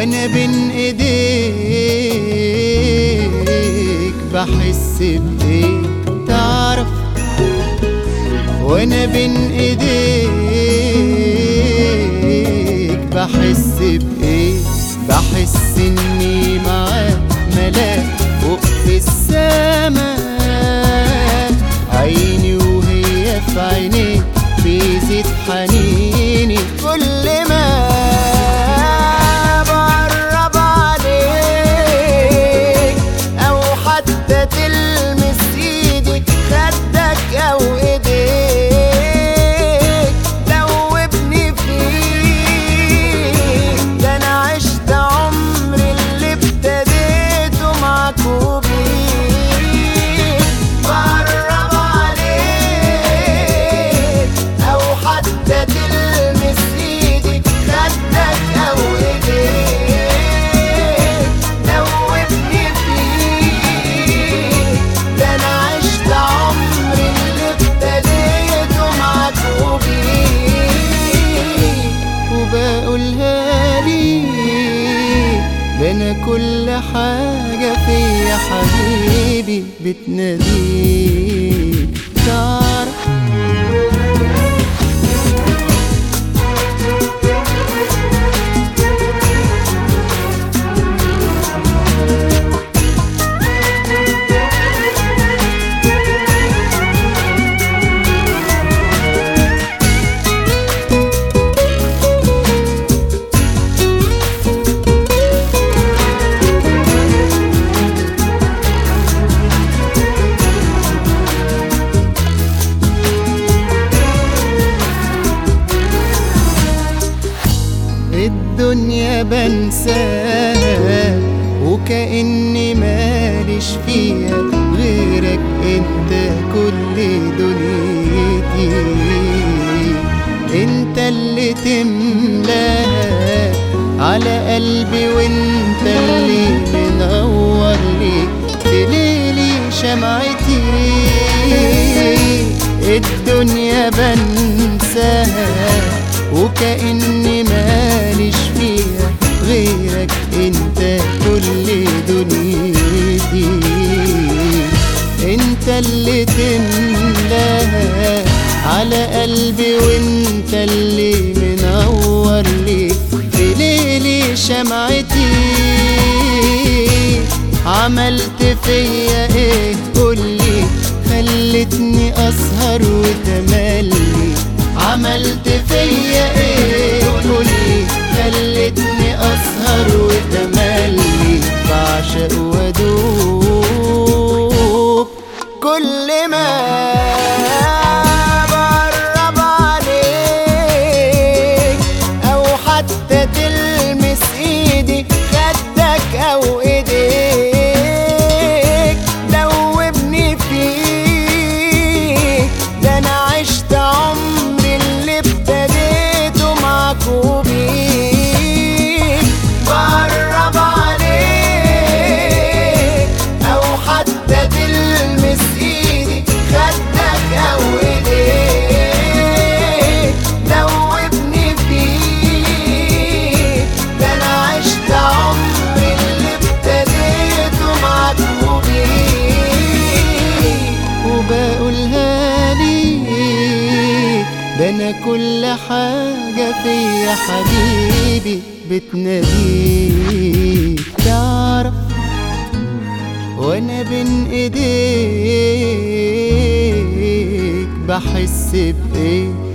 وانا بين ايديك بحس بايه تعرف؟ وانا بين ايديك بحس بايه؟ بحس اني معاك ملاك فوق في السماء، عيني وهي في عينيك بيزيد حنيني كل ما بقرب عليك او حتى تلمس ايدي خدك او ايديك دوبني فيك. ده انا عشت عمري اللي ابتديته معاك وبيك. بقرب عليك او حتى تلمس ايدي خدك او ايديك دوبني فيك. ده انا عشت عمري اللي ابتديته معاك وبيك. وبقولها ليك، ده انا كل حاجة فيا حبيبي بتناديك تعرف؟ الدنيا بنساها وكأني ماليش فيها غيرك، انت كل دنيتي. انت اللي تملاها على قلبي، وانت اللي منور لي في ليلي شمعتي. الدنيا بنساها وكأني ماليش فيها غيرك، انت كل دنيتي. انت اللي تملاها على قلبي، وانت اللي منور لي في ليلي شمعتي. عملت فيا ايه قولي خلتني اسهر وتملي؟ عملت فيا ايه قولي خلتني اسهر وتملي؟ بعشق وادوب كل ما بقرب عليك او حتى تلمس ايدي خدك او ايديك دوبني فيك. ده انا عشت عمري اللي ابتديته معاك وبيك. بقرب عليك او حتى تلمس ايدي خدك او ايديك دوبني فيك. ده انا عشت عمري اللي ابتديته معاك وبيك. وبقولها ليك، ده انا كل حاجة فيا حبيبي بتناديك تعرف؟ وانا بين ايديك بحس بايه